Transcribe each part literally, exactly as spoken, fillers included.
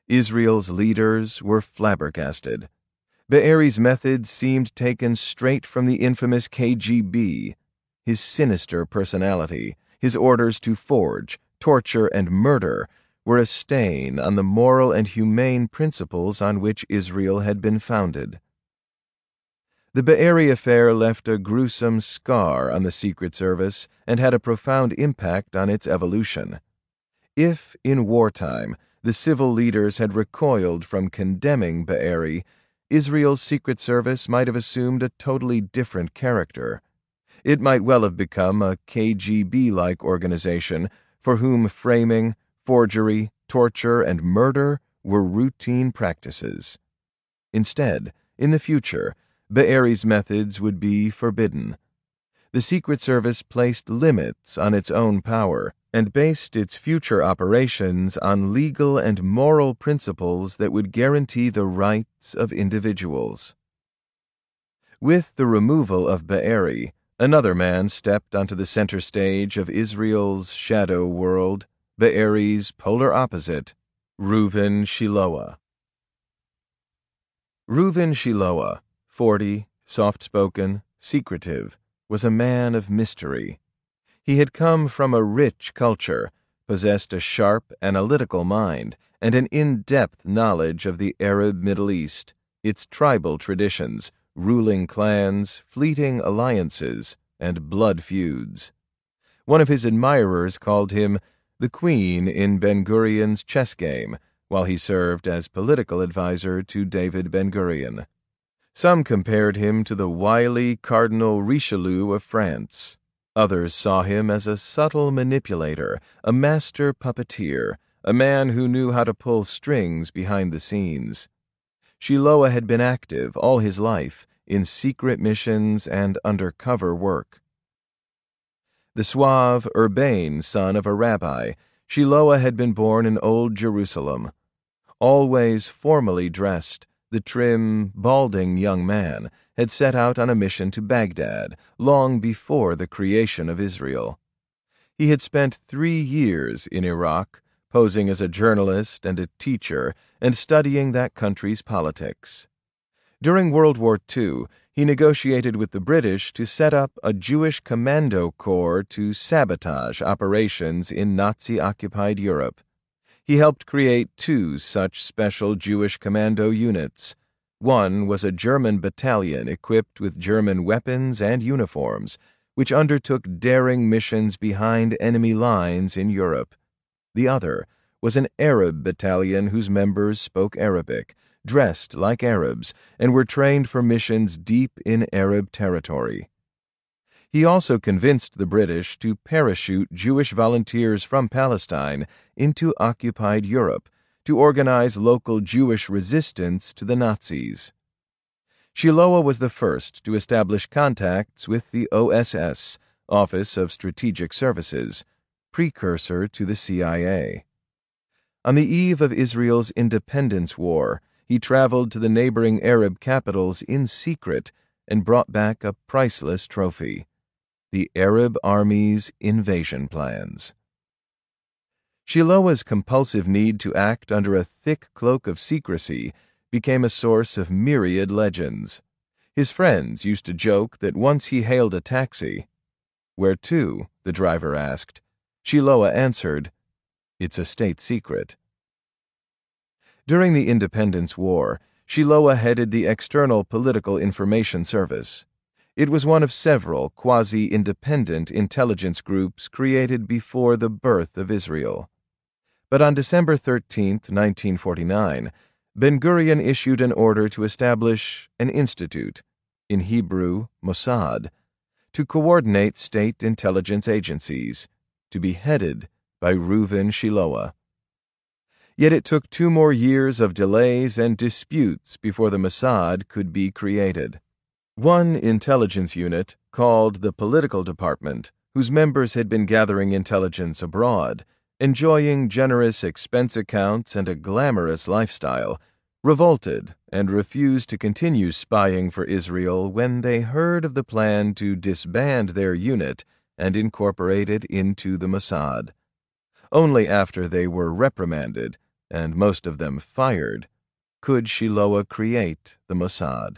Israel's leaders were flabbergasted. Be'eri's methods seemed taken straight from the infamous K G B. His sinister personality, his orders to forge, torture, and murder were a stain on the moral and humane principles on which Israel had been founded. The Be'eri affair left a gruesome scar on the Secret Service and had a profound impact on its evolution. If, in wartime, the civil leaders had recoiled from condemning Be'eri, Israel's Secret Service might have assumed a totally different character. It might well have become a K G B-like organization for whom framing, forgery, torture, and murder were routine practices. Instead, in the future, Be'eri's methods would be forbidden. The Secret Service placed limits on its own power and based its future operations on legal and moral principles that would guarantee the rights of individuals. With the removal of Be'eri, another man stepped onto the center stage of Israel's shadow world, Be'eri's polar opposite, Reuven Shiloah. Reuven Shiloah, forty, soft-spoken, secretive, was a man of mystery. He had come from a rich culture, possessed a sharp, analytical mind, and an in-depth knowledge of the Arab Middle East, its tribal traditions, ruling clans, fleeting alliances, and blood feuds. One of his admirers called him the Queen in Ben-Gurion's chess game, while he served as political advisor to David Ben-Gurion. Some compared him to the wily Cardinal Richelieu of France. Others saw him as a subtle manipulator, a master puppeteer, a man who knew how to pull strings behind the scenes. Shiloah had been active all his life in secret missions and undercover work. The suave, urbane son of a rabbi, Shiloah had been born in Old Jerusalem. Always formally dressed, the trim, balding young man had set out on a mission to Baghdad long before the creation of Israel. He had spent three years in Iraq, posing as a journalist and a teacher and studying that country's politics. During World War Two, he negotiated with the British to set up a Jewish commando corps to sabotage operations in Nazi-occupied Europe. He helped create two such special Jewish commando units. One was a German battalion equipped with German weapons and uniforms, which undertook daring missions behind enemy lines in Europe. The other was an Arab battalion whose members spoke Arabic, dressed like Arabs, and were trained for missions deep in Arab territory. He also convinced the British to parachute Jewish volunteers from Palestine into occupied Europe to organize local Jewish resistance to the Nazis. Shiloah was the first to establish contacts with the O S S, Office of Strategic Services, precursor to the C I A. On the eve of Israel's independence war, he traveled to the neighboring Arab capitals in secret and brought back a priceless trophy: the Arab Army's invasion plans. Shiloah's compulsive need to act under a thick cloak of secrecy became a source of myriad legends. His friends used to joke that once he hailed a taxi. "Where to?" the driver asked. Shiloah answered, "It's a state secret." During the Independence War, Shiloah headed the External Political Information Service. It was one of several quasi-independent intelligence groups created before the birth of Israel. But on December thirteenth, nineteen forty-nine, Ben-Gurion issued an order to establish an institute, in Hebrew, Mossad, to coordinate state intelligence agencies, to be headed by Reuven Shiloah. Yet it took two more years of delays and disputes before the Mossad could be created. One intelligence unit, called the Political Department, whose members had been gathering intelligence abroad, enjoying generous expense accounts and a glamorous lifestyle, revolted and refused to continue spying for Israel when they heard of the plan to disband their unit and incorporate it into the Mossad. Only after they were reprimanded and most of them fired, could Shiloah create the Mossad.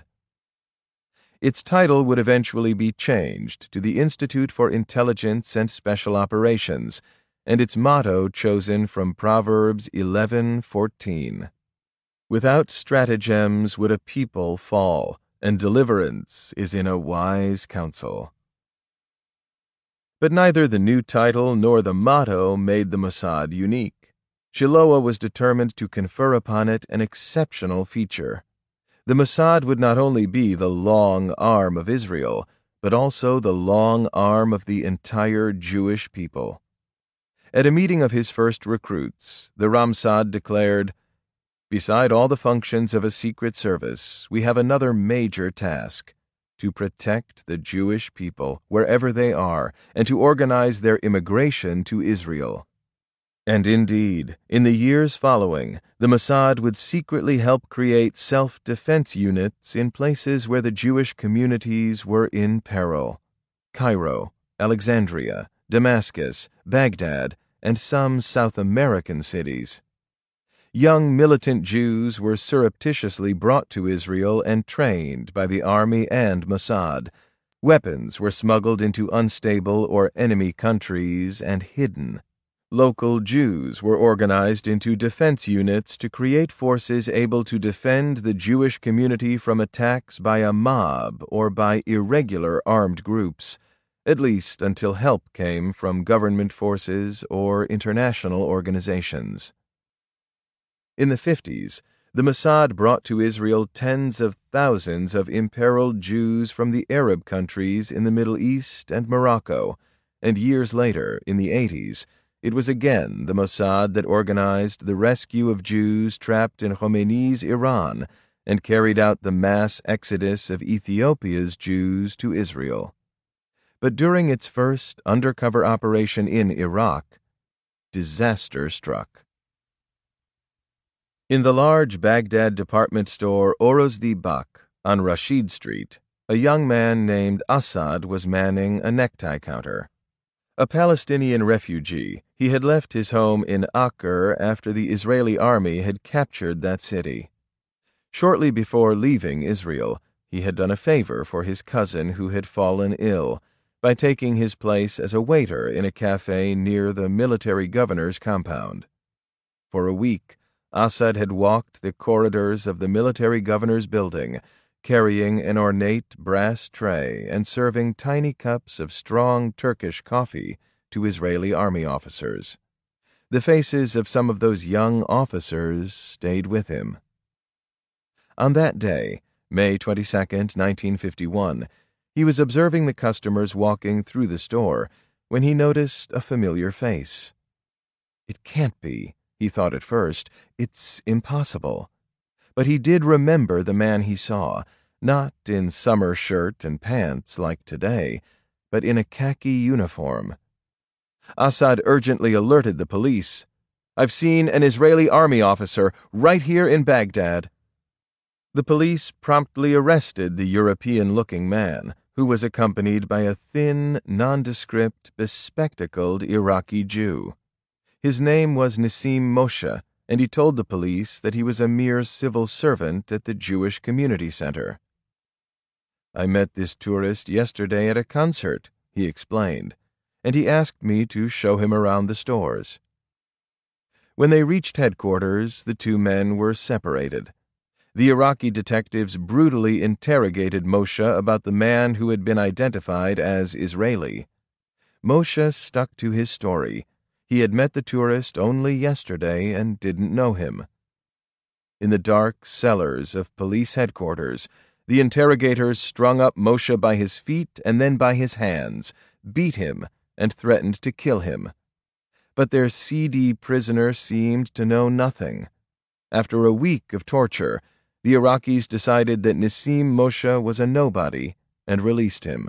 Its title would eventually be changed to the Institute for Intelligence and Special Operations, and its motto chosen from Proverbs eleven fourteen. Without stratagems would a people fall, and deliverance is in a wise counsel. But neither the new title nor the motto made the Mossad unique. Shiloah was determined to confer upon it an exceptional feature. The Mossad would not only be the long arm of Israel, but also the long arm of the entire Jewish people. At a meeting of his first recruits, the Ramsad declared, "Beside all the functions of a secret service, we have another major task, to protect the Jewish people wherever they are and to organize their immigration to Israel." And indeed, in the years following, the Mossad would secretly help create self-defense units in places where the Jewish communities were in peril: Cairo, Alexandria, Damascus, Baghdad, and some South American cities. Young militant Jews were surreptitiously brought to Israel and trained by the army and Mossad. Weapons were smuggled into unstable or enemy countries and hidden. Local Jews were organized into defense units to create forces able to defend the Jewish community from attacks by a mob or by irregular armed groups, at least until help came from government forces or international organizations. In the fifties, the Mossad brought to Israel tens of thousands of imperiled Jews from the Arab countries in the Middle East and Morocco, and years later, in the eighties, it was again the Mossad that organized the rescue of Jews trapped in Khomeini's Iran and carried out the mass exodus of Ethiopia's Jews to Israel. But during its first undercover operation in Iraq, disaster struck. In the large Baghdad department store Orozdi Bak on Rashid Street, a young man named Assad was manning a necktie counter. A Palestinian refugee, he had left his home in Acre after the Israeli army had captured that city. Shortly before leaving Israel, he had done a favor for his cousin who had fallen ill by taking his place as a waiter in a cafe near the military governor's compound. For a week, Assad had walked the corridors of the military governor's building, carrying an ornate brass tray and serving tiny cups of strong Turkish coffee to Israeli army officers. The faces of some of those young officers stayed with him. On that day, May twenty-second, nineteen fifty-one, he was observing the customers walking through the store when he noticed a familiar face. It can't be, he thought at first. It's impossible. But he did remember the man he saw, not in summer shirt and pants like today, but in a khaki uniform. Assad urgently alerted the police. "I've seen an Israeli army officer right here in Baghdad." The police promptly arrested the European-looking man, who was accompanied by a thin, nondescript, bespectacled Iraqi Jew. His name was Nassim Moshe, and he told the police that he was a mere civil servant at the Jewish Community Center. "I met this tourist yesterday at a concert," he explained, "and he asked me to show him around the stores." When they reached headquarters, the two men were separated. The Iraqi detectives brutally interrogated Moshe about the man who had been identified as Israeli. Moshe stuck to his story. He had met the tourist only yesterday and didn't know him. In the dark cellars of police headquarters, the interrogators strung up Moshe by his feet and then by his hands, beat him, and threatened to kill him. But their seedy prisoner seemed to know nothing. After a week of torture, the Iraqis decided that Nassim Moshe was a nobody and released him.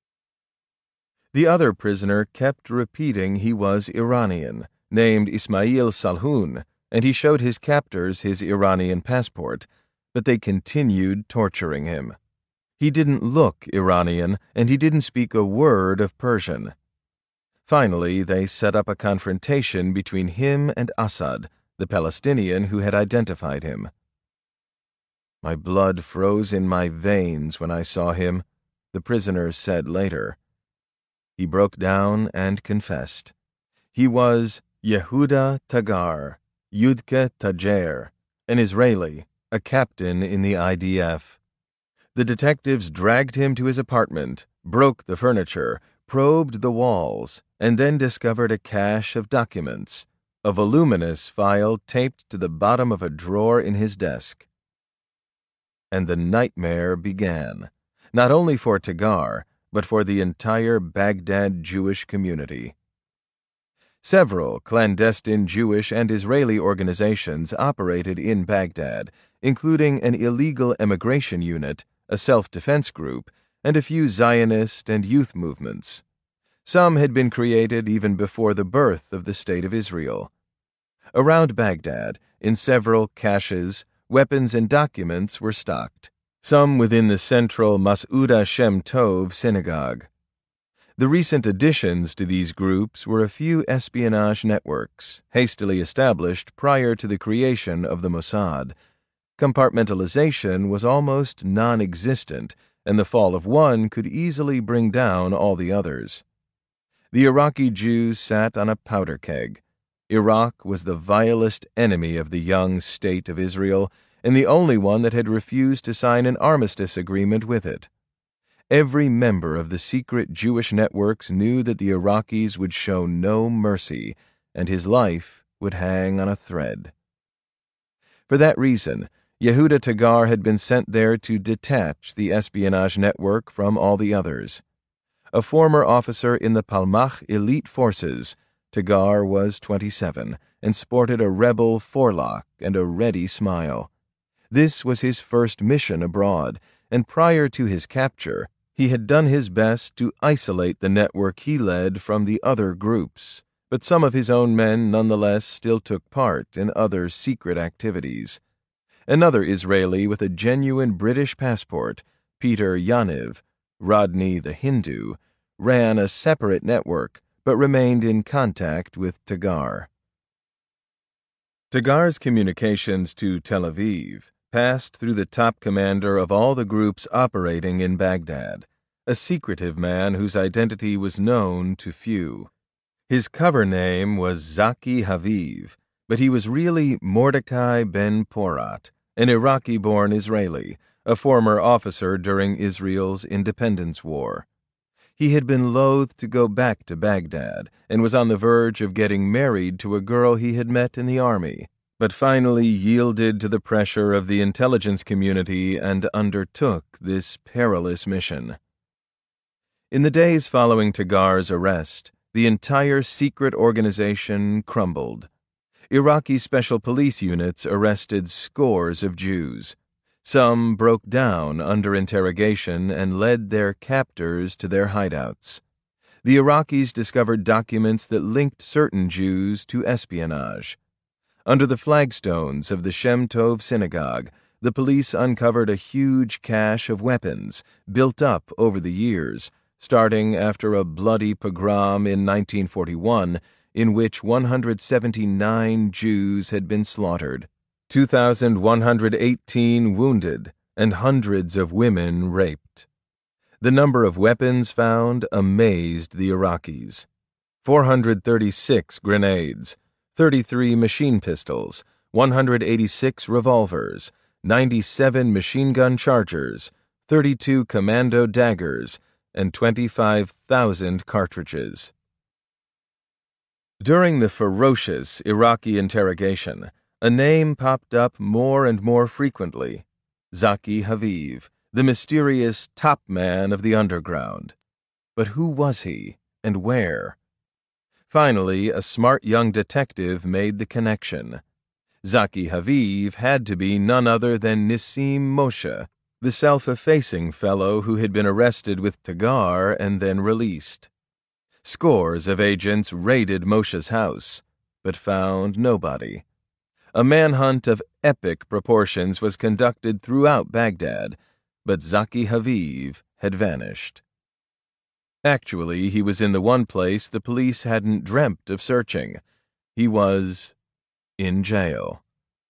The other prisoner kept repeating he was Iranian, named Ismail Salhoun, and he showed his captors his Iranian passport, but they continued torturing him. He didn't look Iranian, and he didn't speak a word of Persian. Finally, they set up a confrontation between him and Assad, the Palestinian who had identified him. "My blood froze in my veins when I saw him," the prisoner said later. He broke down and confessed. He was Yehuda Tagar, Yudke Tajer, an Israeli, a captain in the I D F. The detectives dragged him to his apartment, broke the furniture, probed the walls, and then discovered a cache of documents, a voluminous file taped to the bottom of a drawer in his desk. And the nightmare began, not only for Tagar, but for the entire Baghdad Jewish community. Several clandestine Jewish and Israeli organizations operated in Baghdad, including an illegal emigration unit, a self-defense group, and a few Zionist and youth movements. Some had been created even before the birth of the State of Israel. Around Baghdad, in several caches, weapons and documents were stocked, some within the central Mas'uda Shem Tov synagogue. The recent additions to these groups were a few espionage networks, hastily established prior to the creation of the Mossad. Compartmentalization was almost non-existent, and the fall of one could easily bring down all the others. The Iraqi Jews sat on a powder keg. Iraq was the vilest enemy of the young State of Israel, and the only one that had refused to sign an armistice agreement with it. Every member of the secret Jewish networks knew that the Iraqis would show no mercy, and his life would hang on a thread. For that reason, Yehuda Tagar had been sent there to detach the espionage network from all the others. A former officer in the Palmach elite forces, Tagar was twenty-seven and sported a rebel forelock and a ready smile. This was his first mission abroad, and prior to his capture, he had done his best to isolate the network he led from the other groups, but some of his own men nonetheless still took part in other secret activities. Another Israeli with a genuine British passport, Peter Yaniv, Rodney the Hindu, ran a separate network but remained in contact with Tagar. Tagar's communications to Tel Aviv passed through the top commander of all the groups operating in Baghdad, a secretive man whose identity was known to few. His cover name was Zaki Haviv, but he was really Mordecai Ben Porat, an Iraqi-born Israeli, a former officer during Israel's Independence War. He had been loath to go back to Baghdad and was on the verge of getting married to a girl he had met in the army, but finally yielded to the pressure of the intelligence community and undertook this perilous mission. In the days following Tagar's arrest, the entire secret organization crumbled. Iraqi special police units arrested scores of Jews. Some broke down under interrogation and led their captors to their hideouts. The Iraqis discovered documents that linked certain Jews to espionage. Under the flagstones of the Shem Tov synagogue, the police uncovered a huge cache of weapons built up over the years, starting after a bloody pogrom in nineteen forty-one in which one hundred seventy-nine Jews had been slaughtered, two thousand one hundred eighteen wounded, and hundreds of women raped. The number of weapons found amazed the Iraqis. four hundred thirty-six grenades, thirty-three machine pistols, one hundred eighty-six revolvers, ninety-seven machine gun chargers, thirty-two commando daggers, and twenty-five thousand cartridges. During the ferocious Iraqi interrogation, a name popped up more and more frequently: Zaki Haviv, the mysterious top man of the underground. But who was he, and where? Finally, a smart young detective made the connection. Zaki Haviv had to be none other than Nissim Moshe, the self-effacing fellow who had been arrested with Tagar and then released. Scores of agents raided Moshe's house, but found nobody. A manhunt of epic proportions was conducted throughout Baghdad, but Zaki Haviv had vanished. Actually, he was in the one place the police hadn't dreamt of searching. He was in jail.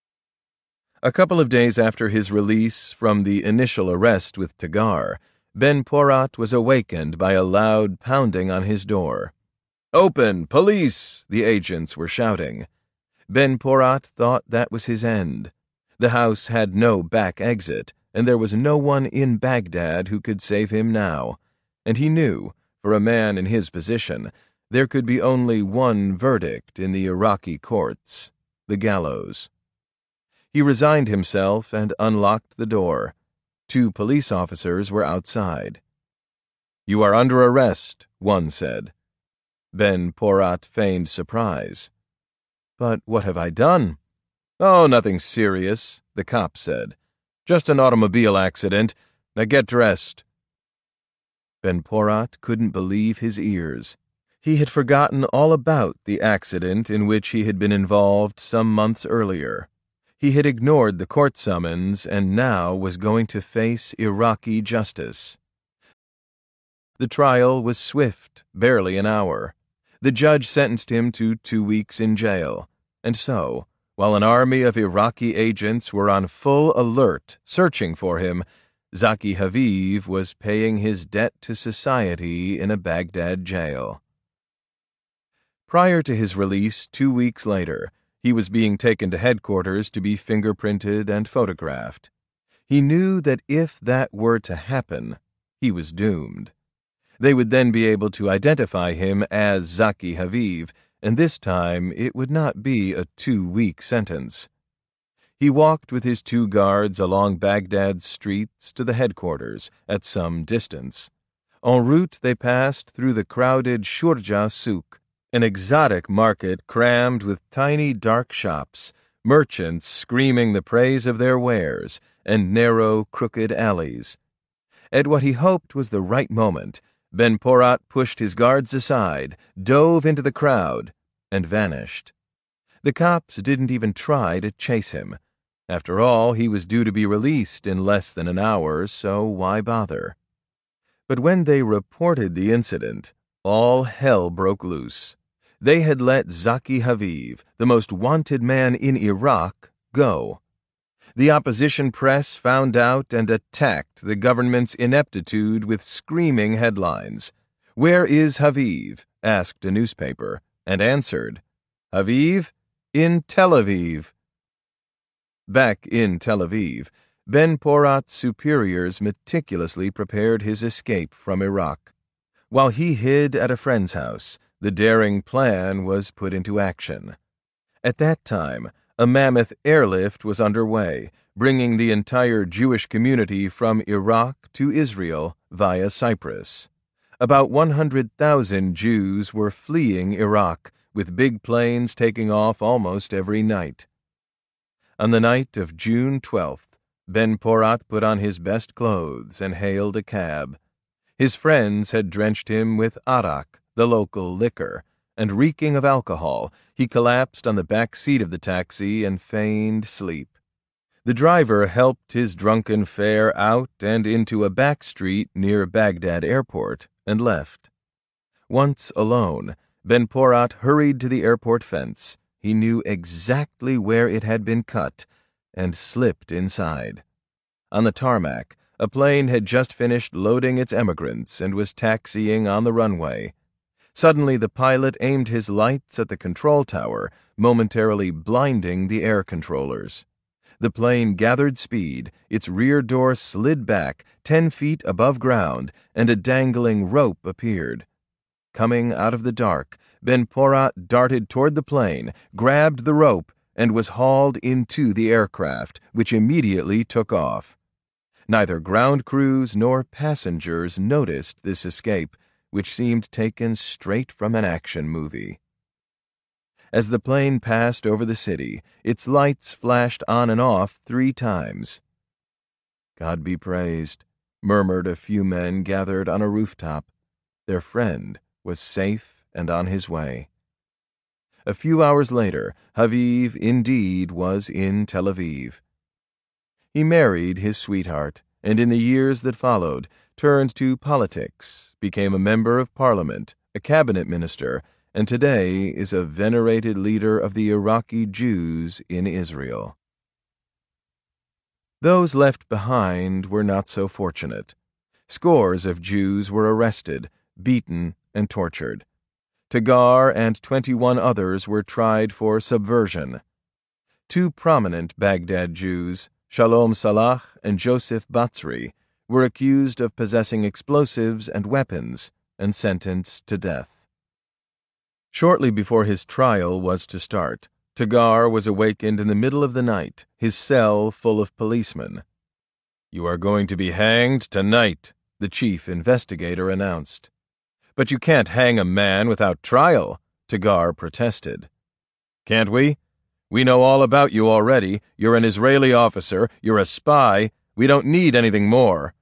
A couple of days after his release from the initial arrest with Tagar, Ben Porat was awakened by a loud pounding on his door. "Open! Police!" the agents were shouting. Ben Porat thought that was his end. The house had no back exit, and there was no one in Baghdad who could save him now, and he knew, for a man in his position, there could be only one verdict in the Iraqi courts: the gallows. He resigned himself and unlocked the door. Two police officers were outside. "You are under arrest," one said. Ben Porat feigned surprise. "But what have I done?" "Oh, nothing serious," the cop said. "Just an automobile accident. Now get dressed." Ben Porat couldn't believe his ears. He had forgotten all about the accident in which he had been involved some months earlier. He had ignored the court summons and now was going to face Iraqi justice. The trial was swift, barely an hour. The judge sentenced him to two weeks in jail, and so, while an army of Iraqi agents were on full alert searching for him, Zaki Haviv was paying his debt to society in a Baghdad jail. Prior to his release two weeks later, he was being taken to headquarters to be fingerprinted and photographed. He knew that if that were to happen, he was doomed. They would then be able to identify him as Zaki Haviv, and this time it would not be a two-week sentence. He walked with his two guards along Baghdad's streets to the headquarters, at some distance. En route they passed through the crowded Shurja Souk, an exotic market crammed with tiny dark shops, merchants screaming the praise of their wares, and narrow, crooked alleys. At what he hoped was the right moment, Ben Porat pushed his guards aside, dove into the crowd, and vanished. The cops didn't even try to chase him. After all, he was due to be released in less than an hour, so why bother? But when they reported the incident, all hell broke loose. They had let Zaki Haviv, the most wanted man in Iraq, go. The opposition press found out and attacked the government's ineptitude with screaming headlines. "Where is Haviv?" asked a newspaper, and answered, "Haviv? In Tel Aviv." Back in Tel Aviv, Ben Porat's superiors meticulously prepared his escape from Iraq. While he hid at a friend's house, the daring plan was put into action. At that time, a mammoth airlift was underway, bringing the entire Jewish community from Iraq to Israel via Cyprus. About one hundred thousand Jews were fleeing Iraq, with big planes taking off almost every night. On the night of June twelfth, Ben Porat put on his best clothes and hailed a cab. His friends had drenched him with arak, the local liquor, and reeking of alcohol, he collapsed on the back seat of the taxi and feigned sleep. The driver helped his drunken fare out and into a back street near Baghdad Airport and left. Once alone, Ben Porat hurried to the airport fence. He knew exactly where it had been cut and slipped inside. On the tarmac, a plane had just finished loading its emigrants and was taxiing on the runway. Suddenly, the pilot aimed his lights at the control tower, momentarily blinding the air controllers. The plane gathered speed, its rear door slid back, ten feet above ground, and a dangling rope appeared. Coming out of the dark, Ben Porat darted toward the plane, grabbed the rope, and was hauled into the aircraft, which immediately took off. Neither ground crews nor passengers noticed this escape, which seemed taken straight from an action movie. As the plane passed over the city, its lights flashed on and off three times. "God be praised," murmured a few men gathered on a rooftop. Their friend was safe and on his way. A few hours later, Haviv indeed was in Tel Aviv. He married his sweetheart, and in the years that followed, turned to politics, became a member of parliament, a cabinet minister, and today is a venerated leader of the Iraqi Jews in Israel. Those left behind were not so fortunate. Scores of Jews were arrested, beaten, and tortured. Tagar and twenty-one others were tried for subversion. Two prominent Baghdad Jews, Shalom Salah and Joseph Batzri, were accused of possessing explosives and weapons and sentenced to death. Shortly before his trial was to start, Tagar was awakened in the middle of the night, his cell full of policemen. "You are going to be hanged tonight," the chief investigator announced. "But you can't hang a man without trial," Tagar protested. "Can't we? We know all about you already. You're an Israeli officer. You're a spy. We don't need anything more."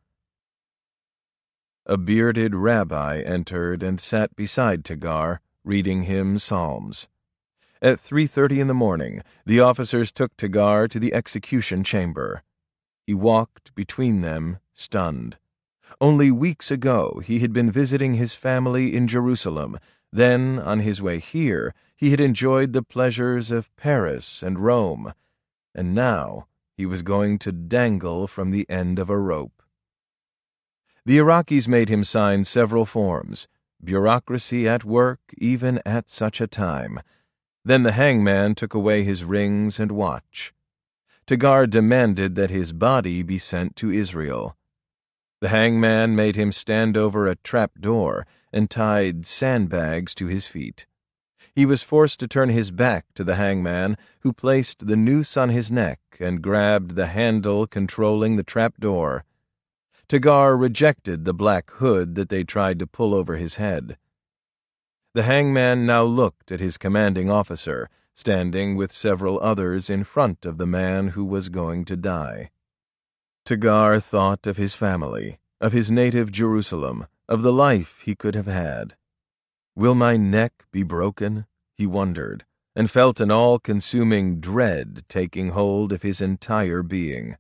A bearded rabbi entered and sat beside Tagar, reading him psalms. At three thirty in the morning, the officers took Tagar to the execution chamber. He walked between them, stunned. Only weeks ago he had been visiting his family in Jerusalem. Then, on his way here, he had enjoyed the pleasures of Paris and Rome. And now he was going to dangle from the end of a rope. The Iraqis made him sign several forms, bureaucracy at work even at such a time. Then the hangman took away his rings and watch. Tagar demanded that his body be sent to Israel. The hangman made him stand over a trap door and tied sandbags to his feet. He was forced to turn his back to the hangman, who placed the noose on his neck and grabbed the handle controlling the trap door. Tagar rejected the black hood that they tried to pull over his head. The hangman now looked at his commanding officer, standing with several others in front of the man who was going to die. Tagar thought of his family, of his native Jerusalem, of the life he could have had. "Will my neck be broken?" he wondered, and felt an all-consuming dread taking hold of his entire being.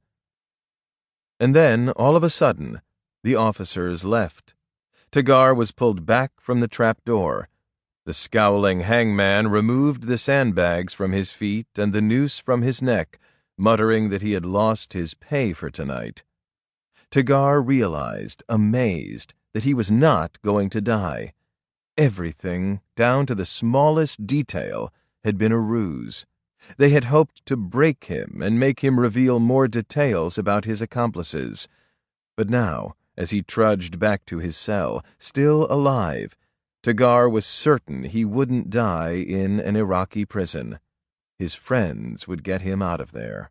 And then, all of a sudden, the officers left. Tagar was pulled back from the trap door. The scowling hangman removed the sandbags from his feet and the noose from his neck, muttering that he had lost his pay for tonight. Tagar realized, amazed, that he was not going to die. Everything, down to the smallest detail, had been a ruse. They had hoped to break him and make him reveal more details about his accomplices. But now, as he trudged back to his cell, still alive, Tagar was certain he wouldn't die in an Iraqi prison. His friends would get him out of there.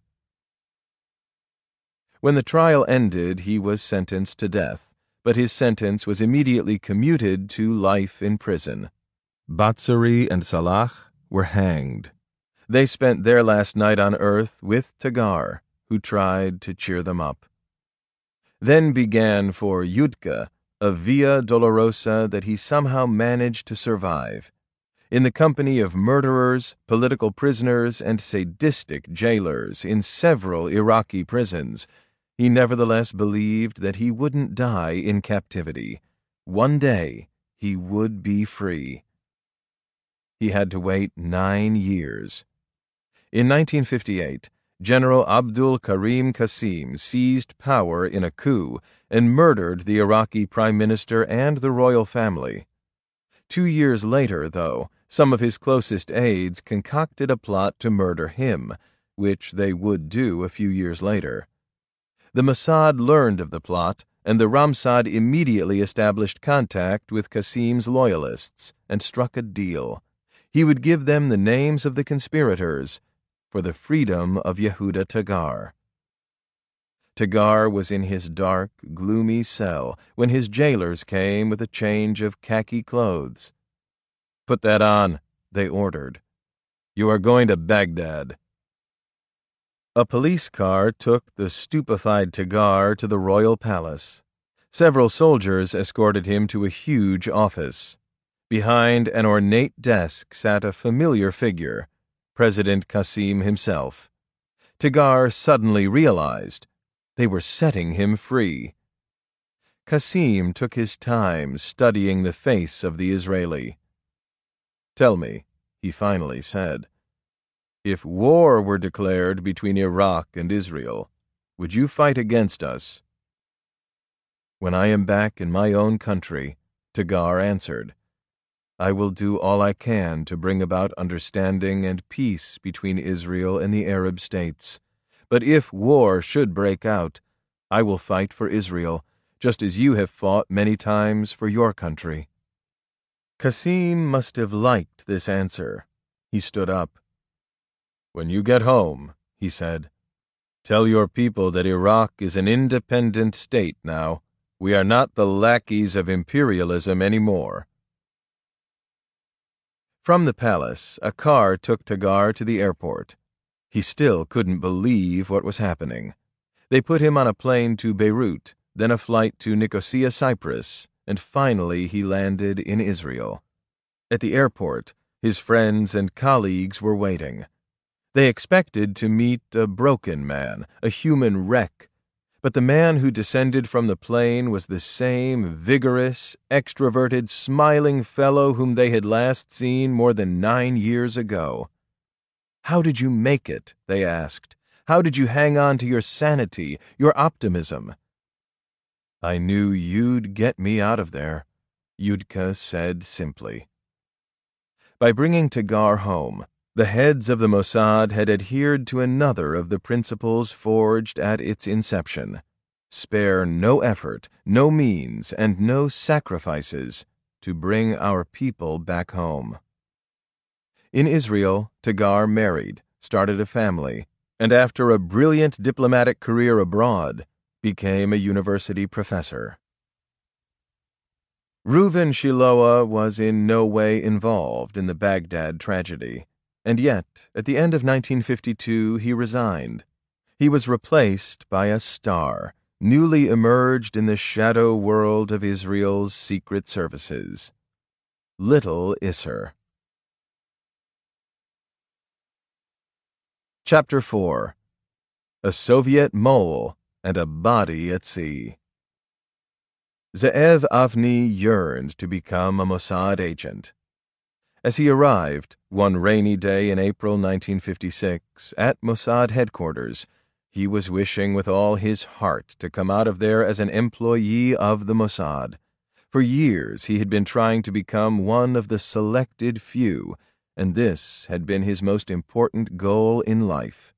When the trial ended, he was sentenced to death, but his sentence was immediately commuted to life in prison. Batzri and Salah were hanged. They spent their last night on earth with Tagar, who tried to cheer them up. Then began for Yudka a via dolorosa that he somehow managed to survive. In the company of murderers, political prisoners, and sadistic jailers in several Iraqi prisons, he nevertheless believed that he wouldn't die in captivity. One day he would be free. He had to wait nine years. In nineteen fifty-eight, General Abdul Karim Qasim seized power in a coup and murdered the Iraqi prime minister and the royal family. Two years later, though, some of his closest aides concocted a plot to murder him, which they would do a few years later. The Mossad learned of the plot, and the Ramsad immediately established contact with Qasim's loyalists and struck a deal. He would give them the names of the conspirators for the freedom of Yehuda Tagar. Tagar was in his dark, gloomy cell when his jailers came with a change of khaki clothes. "Put that on," they ordered. "You are going to Baghdad." A police car took the stupefied Tagar to the royal palace. Several soldiers escorted him to a huge office. Behind an ornate desk sat a familiar figure, President Qasim himself. Tagar suddenly realized they were setting him free. Qasim took his time studying the face of the Israeli. Tell me, he finally said, if war were declared between Iraq and Israel, would you fight against us? When I am back in my own country, Tagar answered, I will do all I can to bring about understanding and peace between Israel and the Arab states. But if war should break out, I will fight for Israel, just as you have fought many times for your country. Qasim must have liked this answer. He stood up. When you get home, he said, tell your people that Iraq is an independent state now. We are not the lackeys of imperialism anymore. From the palace, a car took Tagar to the airport. He still couldn't believe what was happening. They put him on a plane to Beirut, then a flight to Nicosia, Cyprus, and finally he landed in Israel. At the airport, his friends and colleagues were waiting. They expected to meet a broken man, a human wreck, but the man who descended from the plane was the same vigorous, extroverted, smiling fellow whom they had last seen more than nine years ago. How did you make it? They asked. How did you hang on to your sanity, your optimism? I knew you'd get me out of there, Yudka said simply. By bringing Tagar home, the heads of the Mossad had adhered to another of the principles forged at its inception: spare no effort, no means, and no sacrifices to bring our people back home. In Israel, Tagar married, started a family, and after a brilliant diplomatic career abroad, became a university professor. Reuven Shiloah was in no way involved in the Baghdad tragedy, and yet, at the end of nineteen fifty-two, he resigned. He was replaced by a star, newly emerged in the shadow world of Israel's secret services. Little Isser. Chapter four. A Soviet Mole and a Body at Sea. Ze'ev Avni yearned to become a Mossad agent. As he arrived, one rainy day in April nineteen fifty-six, at Mossad headquarters, he was wishing with all his heart to come out of there as an employee of the Mossad. For years he had been trying to become one of the selected few, and this had been his most important goal in life.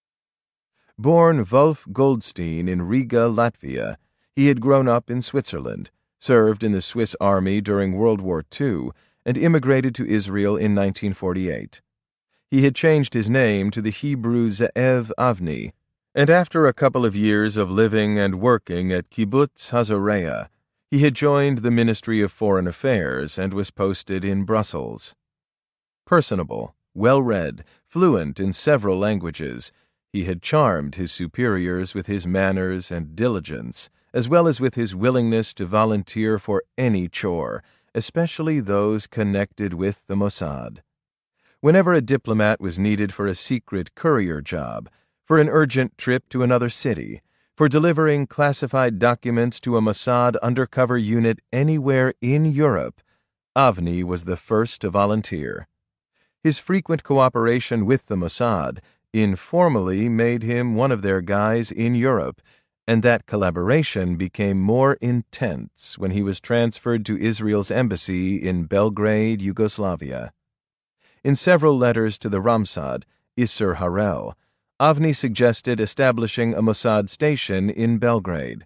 Born Wolf Goldstein in Riga, Latvia, he had grown up in Switzerland, served in the Swiss Army during World War Two, and immigrated to Israel in nineteen forty-eight. He had changed his name to the Hebrew Ze'ev Avni, and after a couple of years of living and working at Kibbutz Hazoreah, he had joined the Ministry of Foreign Affairs and was posted in Brussels. Personable, well-read, fluent in several languages, he had charmed his superiors with his manners and diligence, as well as with his willingness to volunteer for any chore, especially those connected with the Mossad. Whenever a diplomat was needed for a secret courier job, for an urgent trip to another city, for delivering classified documents to a Mossad undercover unit anywhere in Europe, Avni was the first to volunteer. His frequent cooperation with the Mossad informally made him one of their guys in Europe, and that collaboration became more intense when he was transferred to Israel's embassy in Belgrade, Yugoslavia. In several letters to the Ramsad, Isser Harel, Avni suggested establishing a Mossad station in Belgrade.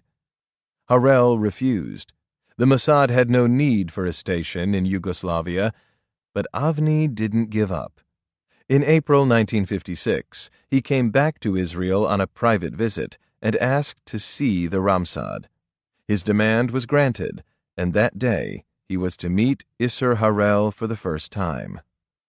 Harel refused. The Mossad had no need for a station in Yugoslavia, but Avni didn't give up. In April nineteen fifty-six, he came back to Israel on a private visit and asked to see the Ramsad. His demand was granted, and that day he was to meet Isser Harel for the first time.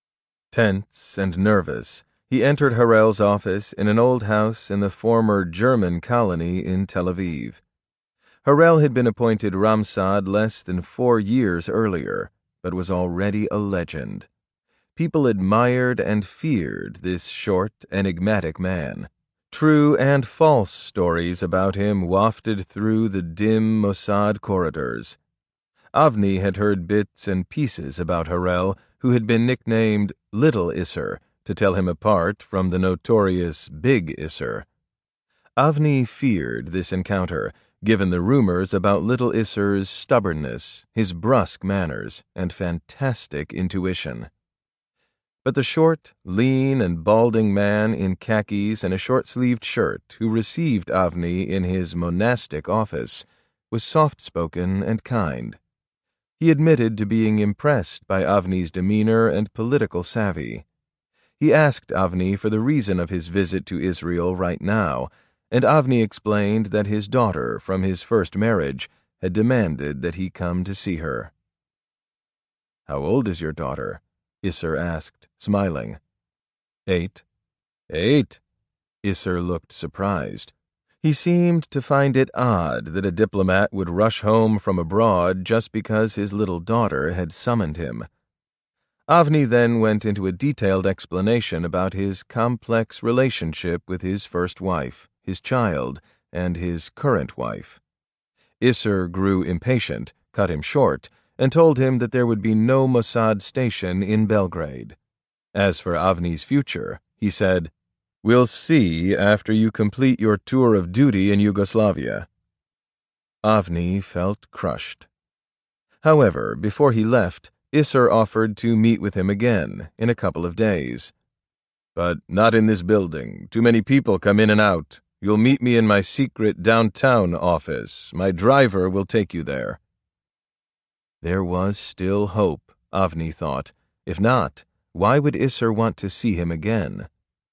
Tense and nervous, he entered Harel's office in an old house in the former German colony in Tel Aviv. Harel had been appointed Ramsad less than four years earlier, but was already a legend. People admired and feared this short, enigmatic man. True and false stories about him wafted through the dim Mossad corridors. Avni had heard bits and pieces about Harel who had been nicknamed Little Isser to tell him apart from the notorious Big Isser. Avni feared this encounter, given the rumors about Little Isser's stubbornness, his brusque manners, and fantastic intuition. But the short, lean, and balding man in khakis and a short-sleeved shirt who received Avni in his monastic office was soft-spoken and kind. He admitted to being impressed by Avni's demeanor and political savvy. He asked Avni for the reason of his visit to Israel right now, and Avni explained that his daughter from his first marriage had demanded that he come to see her. "How old is your daughter?" Isser asked, smiling. Eight. Eight? Isser looked surprised. He seemed to find it odd that a diplomat would rush home from abroad just because his little daughter had summoned him. Avni then went into a detailed explanation about his complex relationship with his first wife, his child, and his current wife. Isser grew impatient, cut him short, and told him that there would be no Mossad station in Belgrade. As for Avni's future, he said, "We'll see after you complete your tour of duty in Yugoslavia." Avni felt crushed. However, before he left, Isser offered to meet with him again in a couple of days. "But not in this building. Too many people come in and out. You'll meet me in my secret downtown office. My driver will take you there." There was still hope, Avni thought. If not, why would Isser want to see him again?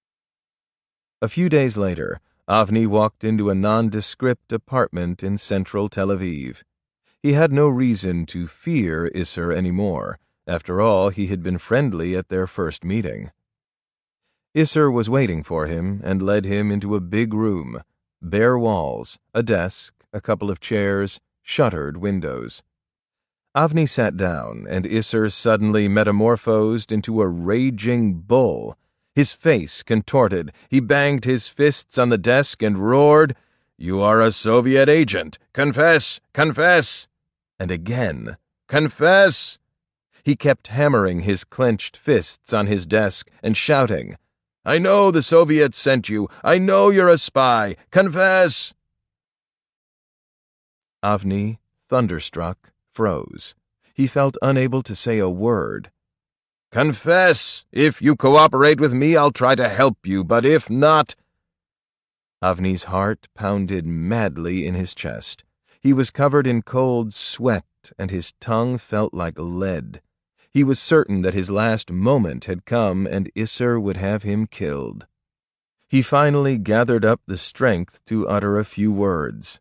A few days later, Avni walked into a nondescript apartment in central Tel Aviv. He had no reason to fear Isser anymore. After all, he had been friendly at their first meeting. Isser was waiting for him and led him into a big room, bare walls, a desk, a couple of chairs, shuttered windows. Avni sat down, and Isser suddenly metamorphosed into a raging bull. His face contorted, he banged his fists on the desk and roared, "You are a Soviet agent! Confess! Confess!" And again, "Confess!" He kept hammering his clenched fists on his desk and shouting, "I know the Soviets sent you! I know you're a spy! Confess!" Avni, thunderstruck, froze. He felt unable to say a word. "Confess! If you cooperate with me, I'll try to help you, but if not—" Avni's heart pounded madly in his chest. He was covered in cold sweat, and his tongue felt like lead. He was certain that his last moment had come and Isser would have him killed. He finally gathered up the strength to utter a few words.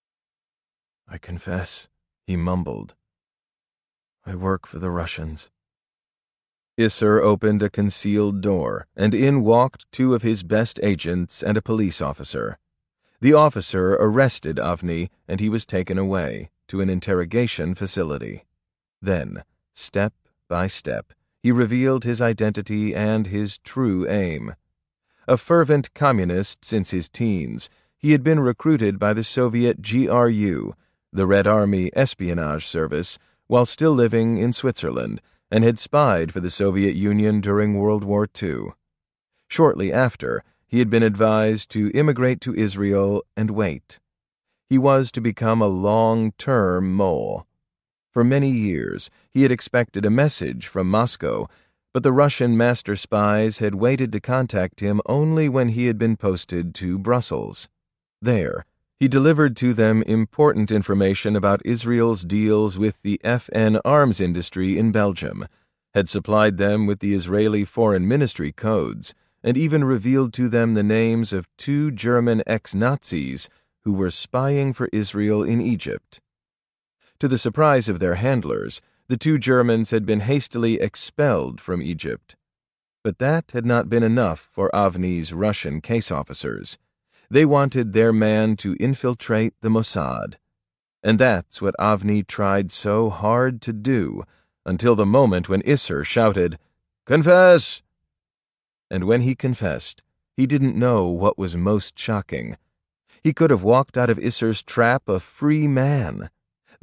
"I confess," he mumbled. "I work for the Russians." Isser opened a concealed door, and in walked two of his best agents and a police officer. The officer arrested Avni, and he was taken away to an interrogation facility. Then, step by step, he revealed his identity and his true aim. A fervent communist since his teens, he had been recruited by the Soviet G R U, the Red Army espionage service, while still living in Switzerland, and had spied for the Soviet Union during World War Two. Shortly after, he had been advised to immigrate to Israel and wait. He was to become a long-term mole. For many years, he had expected a message from Moscow, but the Russian master spies had waited to contact him only when he had been posted to Brussels. There, he delivered to them important information about Israel's deals with the F N arms industry in Belgium, had supplied them with the Israeli Foreign Ministry codes, and even revealed to them the names of two German ex-Nazis who were spying for Israel in Egypt. To the surprise of their handlers, the two Germans had been hastily expelled from Egypt. But that had not been enough for Avni's Russian case officers. They wanted their man to infiltrate the Mossad. And that's what Avni tried so hard to do, until the moment when Isser shouted, "Confess!" And when he confessed, he didn't know what was most shocking. He could have walked out of Isser's trap a free man.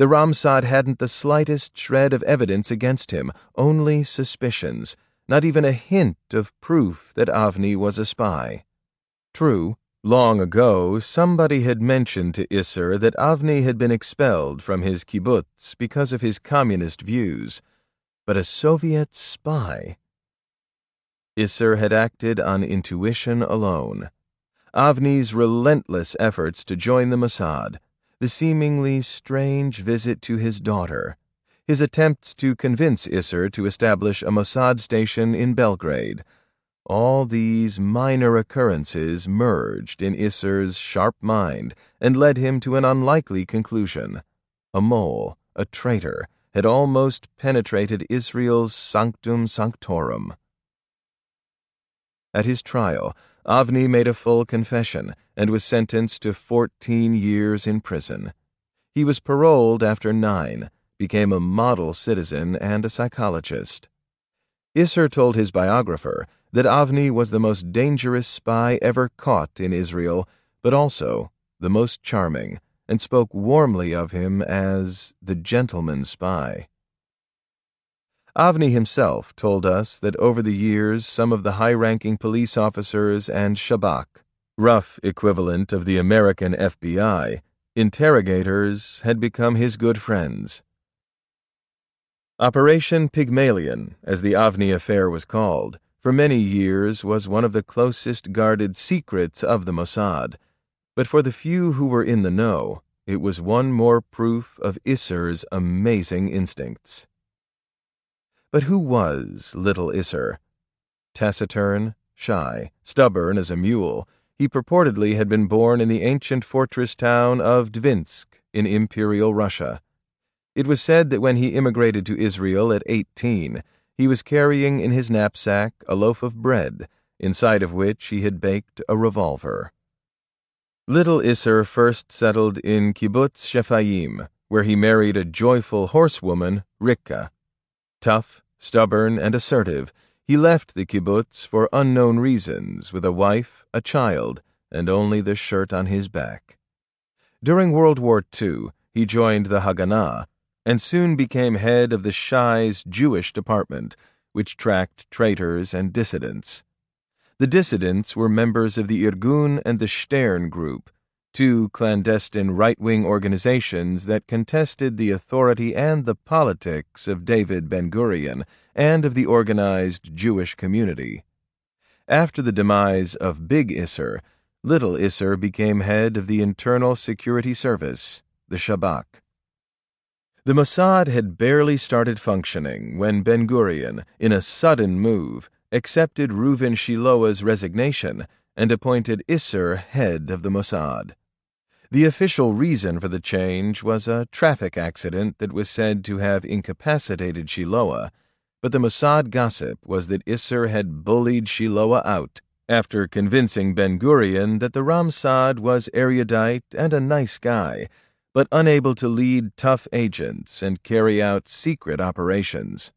The Ramsad hadn't the slightest shred of evidence against him, only suspicions, not even a hint of proof that Avni was a spy. True, long ago somebody had mentioned to Isser that Avni had been expelled from his kibbutz because of his communist views, but a Soviet spy? Isser had acted on intuition alone. Avni's relentless efforts to join the Mossad, the seemingly strange visit to his daughter, his attempts to convince Isser to establish a Mossad station in Belgrade, all these minor occurrences merged in Isser's sharp mind and led him to an unlikely conclusion. A mole, a traitor, had almost penetrated Israel's sanctum sanctorum. At his trial, Avni made a full confession and was sentenced to fourteen years in prison. He was paroled after nine, became a model citizen and a psychologist. Isser told his biographer that Avni was the most dangerous spy ever caught in Israel, but also the most charming, and spoke warmly of him as the gentleman spy. Avni himself told us that over the years some of the high-ranking police officers and Shabak, rough equivalent of the American F B I, interrogators, had become his good friends. Operation Pygmalion, as the Avni affair was called, for many years was one of the closest guarded secrets of the Mossad, but for the few who were in the know, it was one more proof of Isser's amazing instincts. But who was little Isser? Taciturn, shy, stubborn as a mule, he purportedly had been born in the ancient fortress town of Dvinsk in Imperial Russia. It was said that when he immigrated to Israel at eighteen, he was carrying in his knapsack a loaf of bread, inside of which he had baked a revolver. Little Isser first settled in Kibbutz Shephayim, where he married a joyful horsewoman, Rivka. Tough, stubborn, and assertive, he left the kibbutz for unknown reasons with a wife, a child, and only the shirt on his back. During World War Two, he joined the Haganah, and soon became head of the Shai's Jewish department, which tracked traitors and dissidents. The dissidents were members of the Irgun and the Stern Group, two clandestine right-wing organizations that contested the authority and the politics of David Ben-Gurion and of the organized Jewish community. After the demise of Big Isser, Little Isser became head of the Internal Security Service, the Shabak. The Mossad had barely started functioning when Ben-Gurion, in a sudden move, accepted Reuven Shiloah's resignation and appointed Isser head of the Mossad. The official reason for the change was a traffic accident that was said to have incapacitated Shiloah, but the Mossad gossip was that Isser had bullied Shiloah out after convincing Ben-Gurion that the Ramsad was erudite and a nice guy, but unable to lead tough agents and carry out secret operations.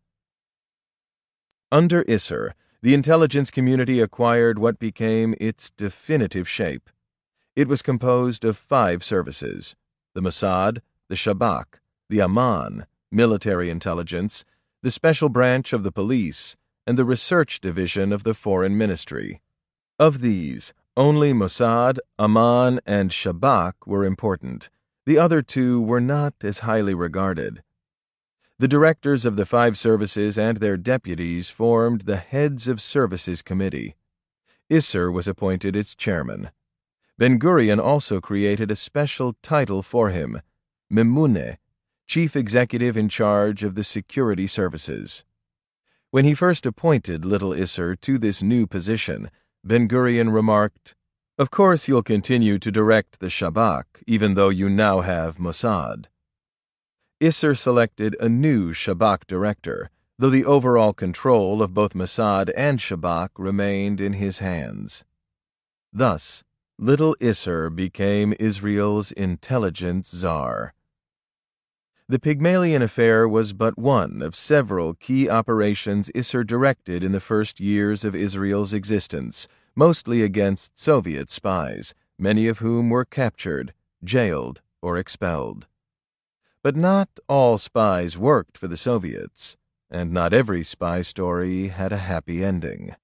Under Isser, the intelligence community acquired what became its definitive shape. It was composed of five services: the Mossad, the Shabak, the Aman, military intelligence, the special branch of the police, and the research division of the foreign ministry. Of these, only Mossad, Aman, and Shabak were important. The other two were not as highly regarded. The directors of the five services and their deputies formed the Heads of Services Committee. Isser was appointed its chairman. Ben-Gurion also created a special title for him, Memune, chief executive in charge of the security services. When he first appointed Little Isser to this new position, Ben-Gurion remarked, "Of course you'll continue to direct the Shabak, even though you now have Mossad." Isser selected a new Shabak director, though the overall control of both Mossad and Shabak remained in his hands. Thus, Little Isser became Israel's intelligence czar. The Pygmalion affair was but one of several key operations Isser directed in the first years of Israel's existence, mostly against Soviet spies, many of whom were captured, jailed, or expelled. But not all spies worked for the Soviets, and not every spy story had a happy ending.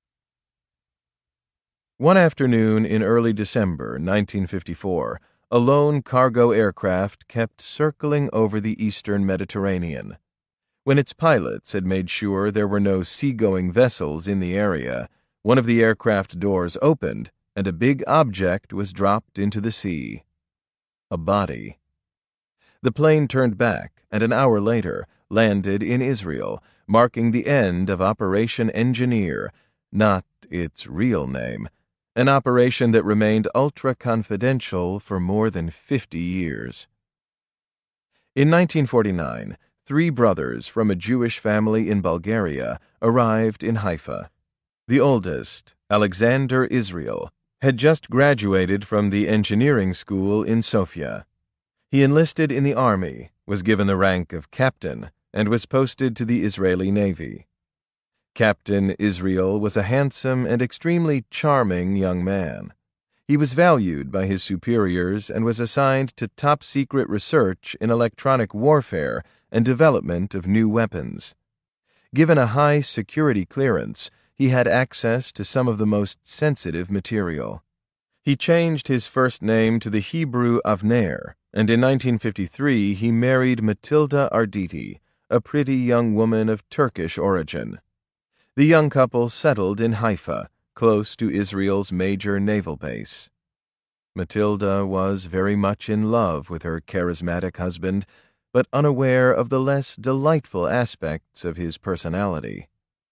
One afternoon in early December nineteen fifty-four, a lone cargo aircraft kept circling over the eastern Mediterranean. When its pilots had made sure there were no seagoing vessels in the area, one of the aircraft doors opened and a big object was dropped into the sea. A body. The plane turned back and an hour later landed in Israel, marking the end of Operation Engineer, not its real name, an operation that remained ultra-confidential for more than fifty years. In nineteen forty-nine, three brothers from a Jewish family in Bulgaria arrived in Haifa. The oldest, Alexander Israel, had just graduated from the engineering school in Sofia. He enlisted in the army, was given the rank of captain, and was posted to the Israeli Navy. Captain Israel was a handsome and extremely charming young man. He was valued by his superiors and was assigned to top-secret research in electronic warfare and development of new weapons. Given a high security clearance, he had access to some of the most sensitive material. He changed his first name to the Hebrew Avner, and in nineteen fifty-three he married Matilda Arditi, a pretty young woman of Turkish origin. The young couple settled in Haifa, close to Israel's major naval base. Matilda was very much in love with her charismatic husband, but unaware of the less delightful aspects of his personality.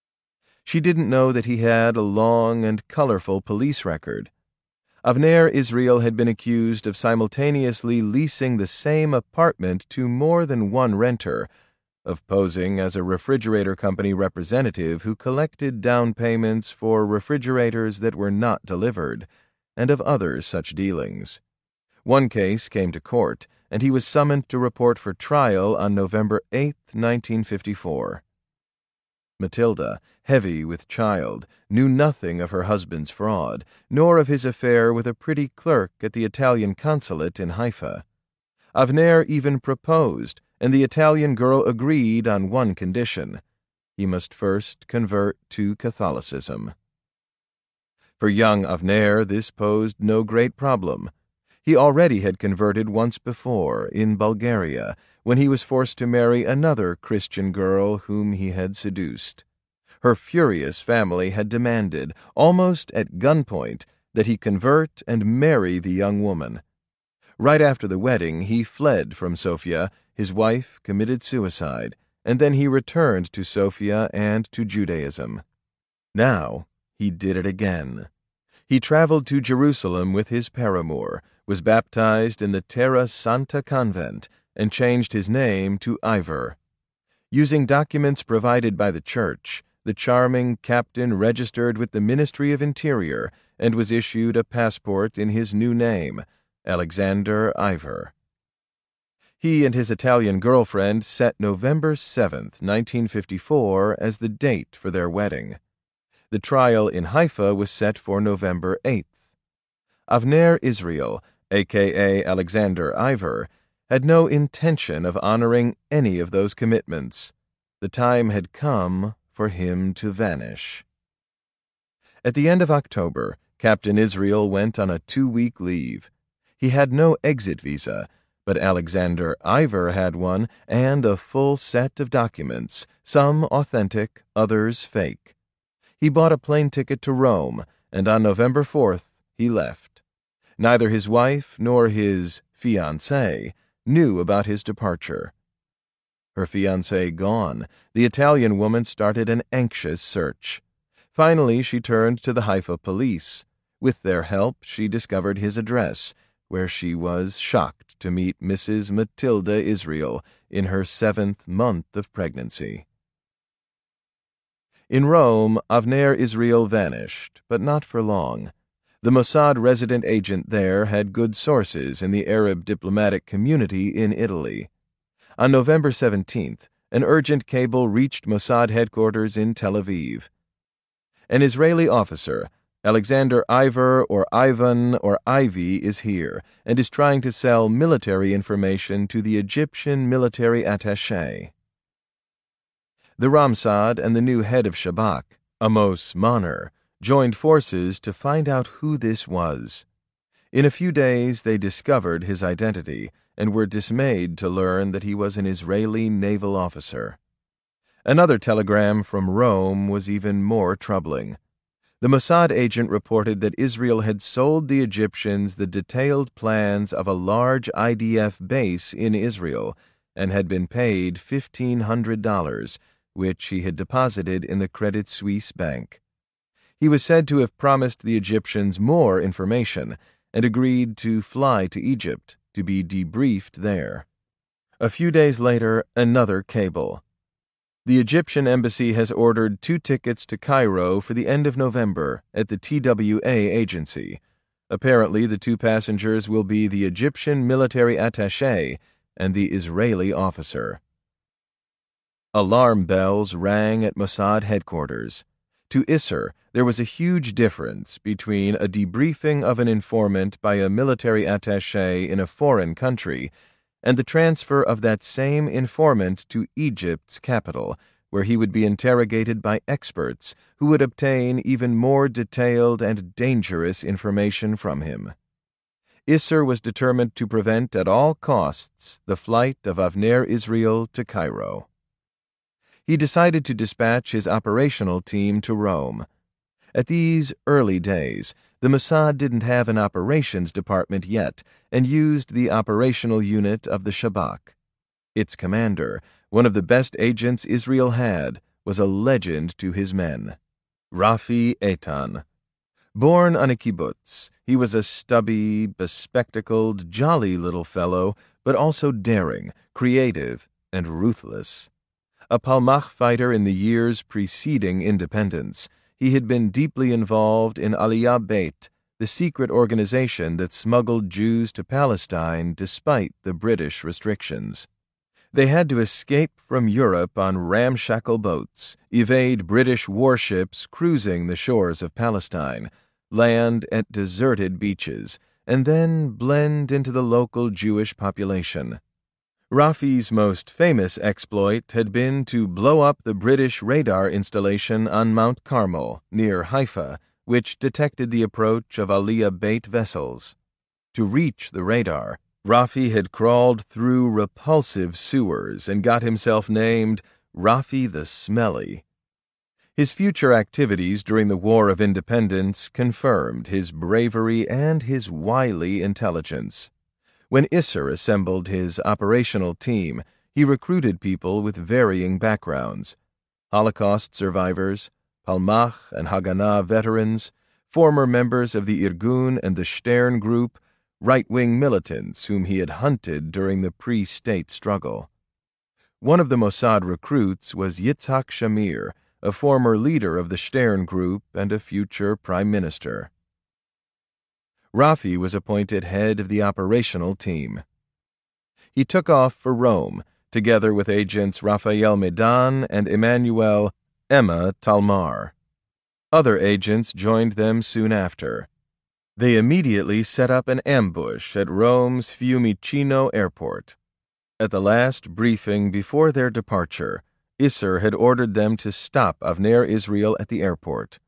She didn't know that he had a long and colorful police record. Avner Israel had been accused of simultaneously leasing the same apartment to more than one renter, of posing as a refrigerator company representative who collected down payments for refrigerators that were not delivered, and of other such dealings. One case came to court, and he was summoned to report for trial on November eighth, nineteen fifty-four. Matilda, heavy with child, knew nothing of her husband's fraud, nor of his affair with a pretty clerk at the Italian consulate in Haifa. Avner even proposed, and the Italian girl agreed on one condition: he must first convert to Catholicism. For young Avner this posed no great problem. He already had converted once before, in Bulgaria, when he was forced to marry another Christian girl whom he had seduced. Her furious family had demanded, almost at gunpoint, that he convert and marry the young woman. Right after the wedding, he fled from Sofia, his wife committed suicide, and then he returned to Sofia and to Judaism. Now he did it again. He traveled to Jerusalem with his paramour, was baptized in the Terra Santa convent, and changed his name to Ivor. Using documents provided by the church, the charming captain registered with the Ministry of Interior and was issued a passport in his new name, Alexander Ivor. He and his Italian girlfriend set November seventh, nineteen fifty-four, as the date for their wedding. The trial in Haifa was set for November eighth. Avner Israel, a k a. Alexander Ivor, had no intention of honoring any of those commitments. The time had come for him to vanish. At the end of October, Captain Israel went on a two-week leave. He had no exit visa, but Alexander Ivor had one and a full set of documents, some authentic, others fake. He bought a plane ticket to Rome, and on November fourth he left. Neither his wife nor his fiancée knew about his departure. Her fiancé gone, the Italian woman started an anxious search. Finally, she turned to the Haifa police. With their help, she discovered his address, where she was shocked to meet Missus Matilda Israel in her seventh month of pregnancy. In Rome, Avner Israel vanished, but not for long. The Mossad resident agent there had good sources in the Arab diplomatic community in Italy. On November seventeenth, an urgent cable reached Mossad headquarters in Tel Aviv. An Israeli officer, Alexander Ivor or Ivan or Ivy is here and is trying to sell military information to the Egyptian military attaché. The Ramsad and the new head of Shabak, Amos Maner, joined forces to find out who this was. In a few days they discovered his identity and were dismayed to learn that he was an Israeli naval officer. Another telegram from Rome was even more troubling. The Mossad agent reported that Israel had sold the Egyptians the detailed plans of a large I D F base in Israel and had been paid fifteen hundred dollars, which he had deposited in the Credit Suisse bank. He was said to have promised the Egyptians more information and agreed to fly to Egypt to be debriefed there. A few days later, another cable. The Egyptian embassy has ordered two tickets to Cairo for the end of November at the T W A agency. Apparently, the two passengers will be the Egyptian military attaché and the Israeli officer. Alarm bells rang at Mossad headquarters. To Isser, there was a huge difference between a debriefing of an informant by a military attaché in a foreign country and the transfer of that same informant to Egypt's capital, where he would be interrogated by experts who would obtain even more detailed and dangerous information from him. Isser was determined to prevent at all costs the flight of Avner Israel to Cairo. He decided to dispatch his operational team to Rome. At these early days, the Mossad didn't have an operations department yet and used the operational unit of the Shabak. Its commander, one of the best agents Israel had, was a legend to his men. Rafi Eitan. Born on a kibbutz, he was a stubby, bespectacled, jolly little fellow, but also daring, creative, and ruthless. A Palmach fighter in the years preceding independence, he had been deeply involved in Aliyah Beit, the secret organization that smuggled Jews to Palestine despite the British restrictions. They had to escape from Europe on ramshackle boats, evade British warships cruising the shores of Palestine, land at deserted beaches, and then blend into the local Jewish population. Rafi's most famous exploit had been to blow up the British radar installation on Mount Carmel, near Haifa, which detected the approach of Aliyah Beit vessels. To reach the radar, Rafi had crawled through repulsive sewers and got himself named Rafi the Smelly. His future activities during the War of Independence confirmed his bravery and his wily intelligence. When Isser assembled his operational team, he recruited people with varying backgrounds: Holocaust survivors, Palmach and Haganah veterans, former members of the Irgun and the Stern Group, right-wing militants whom he had hunted during the pre-state struggle. One of the Mossad recruits was Yitzhak Shamir, a former leader of the Stern Group and a future prime minister. Rafi was appointed head of the operational team. He took off for Rome, together with agents Raphael Medan and Emmanuel Emma Talmar. Other agents joined them soon after. They immediately set up an ambush at Rome's Fiumicino airport. At the last briefing before their departure, Isser had ordered them to stop Avner Israel at the airport.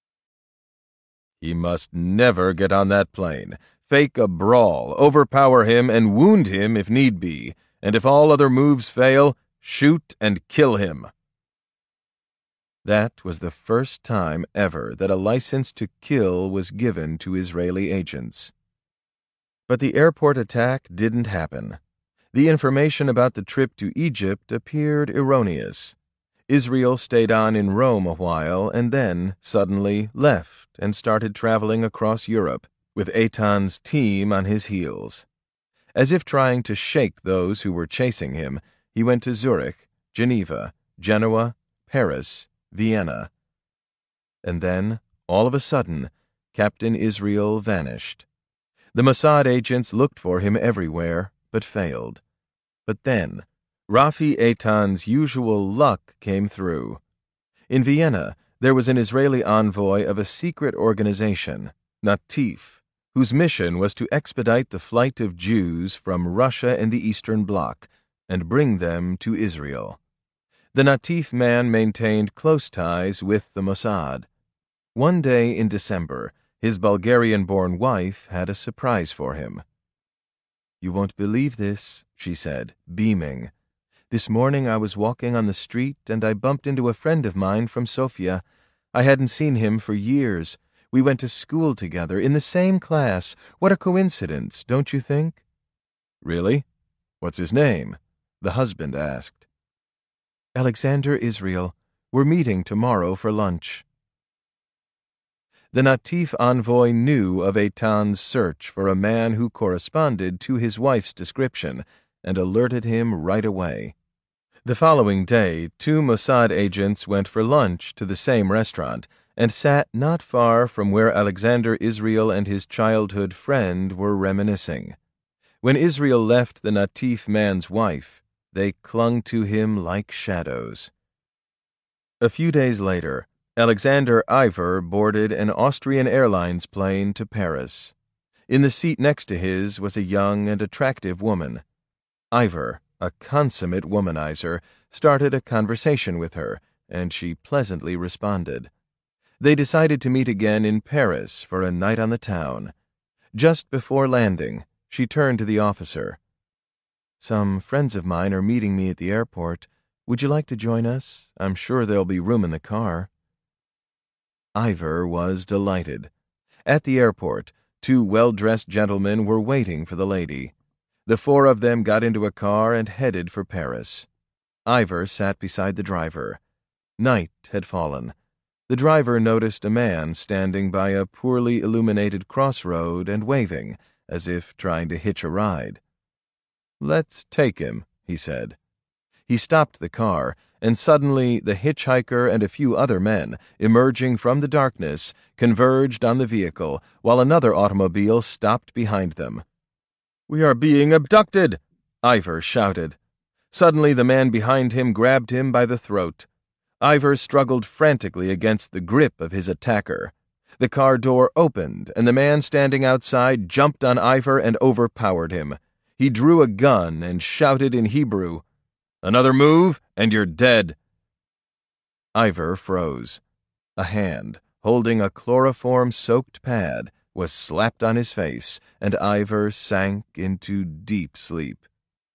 He must never get on that plane, fake a brawl, overpower him, and wound him if need be, and if all other moves fail, shoot and kill him. That was the first time ever that a license to kill was given to Israeli agents. But the airport attack didn't happen. The information about the trip to Egypt appeared erroneous. Israel stayed on in Rome a while and then, suddenly, left and started traveling across Europe, with Eitan's team on his heels. As if trying to shake those who were chasing him, he went to Zurich, Geneva, Genoa, Paris, Vienna. And then, all of a sudden, Captain Israel vanished. The Mossad agents looked for him everywhere, but failed. But then, Rafi Eitan's usual luck came through. In Vienna, There was an Israeli envoy of a secret organization, Natif, whose mission was to expedite the flight of Jews from Russia and the Eastern Bloc and bring them to Israel. The Natif man maintained close ties with the Mossad. One day in December, his Bulgarian-born wife had a surprise for him. "You won't believe this," she said, beaming. "This morning I was walking on the street and I bumped into a friend of mine from Sofia. I hadn't seen him for years. We went to school together, in the same class. What a coincidence, don't you think?" "Really? What's his name?" the husband asked. "Alexander Israel. We're meeting tomorrow for lunch." The Natif envoy knew of Eitan's search for a man who corresponded to his wife's description and alerted him right away. The following day, two Mossad agents went for lunch to the same restaurant and sat not far from where Alexander Israel and his childhood friend were reminiscing. When Israel left the Natif man's wife, they clung to him like shadows. A few days later, Alexander Ivor boarded an Austrian Airlines plane to Paris. In the seat next to his was a young and attractive woman. Ivor, a consummate womanizer, started a conversation with her, and she pleasantly responded. They decided to meet again in Paris for a night on the town. Just before landing, she turned to the officer. "Some friends of mine are meeting me at the airport. Would you like to join us? I'm sure there'll be room in the car." Ivor was delighted. At the airport, two well-dressed gentlemen were waiting for the lady. The four of them got into a car and headed for Paris. Ivor sat beside the driver. Night had fallen. The driver noticed a man standing by a poorly illuminated crossroad and waving, as if trying to hitch a ride. "Let's take him," he said. He stopped the car, and suddenly the hitchhiker and a few other men, emerging from the darkness, converged on the vehicle, while another automobile stopped behind them. "We are being abducted!" Ivor shouted. Suddenly the man behind him grabbed him by the throat. Ivor struggled frantically against the grip of his attacker. The car door opened, and the man standing outside jumped on Ivor and overpowered him. He drew a gun and shouted in Hebrew, "Another move, and you're dead." Ivor froze. A hand, holding a chloroform-soaked pad, was slapped on his face, and Ivor sank into deep sleep.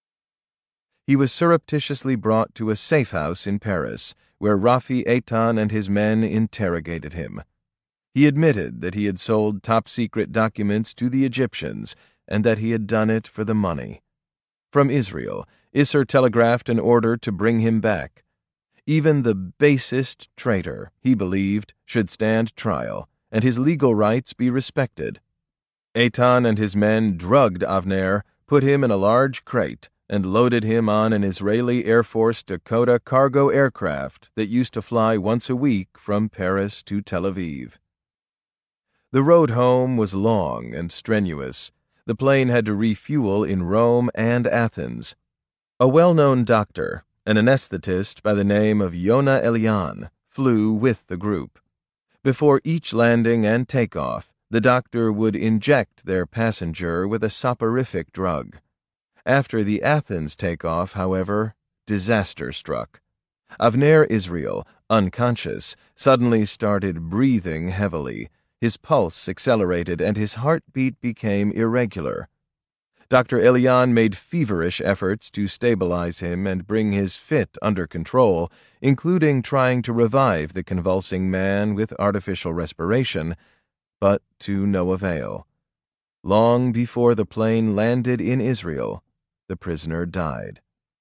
He was surreptitiously brought to a safe house in Paris, where Rafi Eitan and his men interrogated him. He admitted that he had sold top-secret documents to the Egyptians and that he had done it for the money. From Israel, Isser telegraphed an order to bring him back. Even the basest traitor, he believed, should stand trial, and his legal rights be respected. Eitan and his men drugged Avner, put him in a large crate, and loaded him on an Israeli Air Force Dakota cargo aircraft that used to fly once a week from Paris to Tel Aviv. The road home was long and strenuous. The plane had to refuel in Rome and Athens. A well-known doctor, an anesthetist by the name of Yona Elian, flew with the group. Before each landing and takeoff, the doctor would inject their passenger with a soporific drug. After the Athens takeoff, however, disaster struck. Avner Israel, unconscious, suddenly started breathing heavily. His pulse accelerated and his heartbeat became irregular. Doctor Elian made feverish efforts to stabilize him and bring his fit under control, including trying to revive the convulsing man with artificial respiration, but to no avail. Long before the plane landed in Israel, the prisoner died.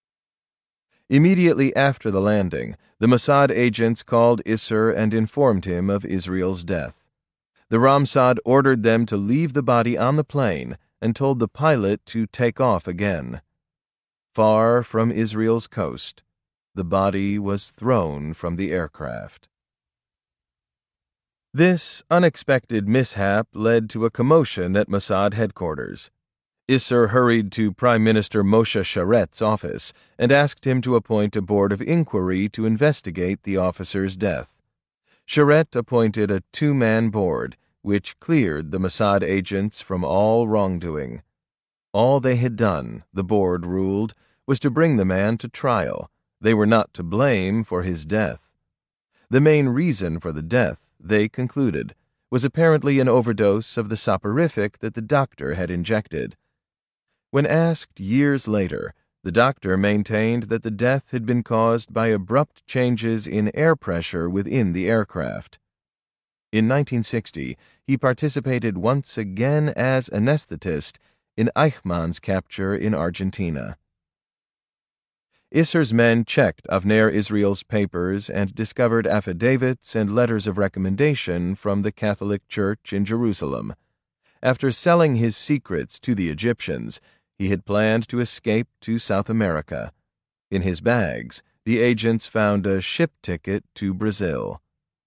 Immediately after the landing, the Mossad agents called Isser and informed him of Israel's death. The Ramsad ordered them to leave the body on the plane and told the pilot to take off again. Far from Israel's coast, the body was thrown from the aircraft. This unexpected mishap led to a commotion at Mossad headquarters. Isser hurried to Prime Minister Moshe Sharet's office and asked him to appoint a board of inquiry to investigate the officer's death. Sharet appointed a two-man board, which cleared the Mossad agents from all wrongdoing. All they had done, the board ruled, was to bring the man to trial. They were not to blame for his death. The main reason for the death, they concluded, was apparently an overdose of the soporific that the doctor had injected. When asked years later, the doctor maintained that the death had been caused by abrupt changes in air pressure within the aircraft. In nineteen sixty, he participated once again as anesthetist in Eichmann's capture in Argentina. Isser's men checked Avner Israel's papers and discovered affidavits and letters of recommendation from the Catholic Church in Jerusalem. After selling his secrets to the Egyptians, he had planned to escape to South America. In his bags, the agents found a ship ticket to Brazil.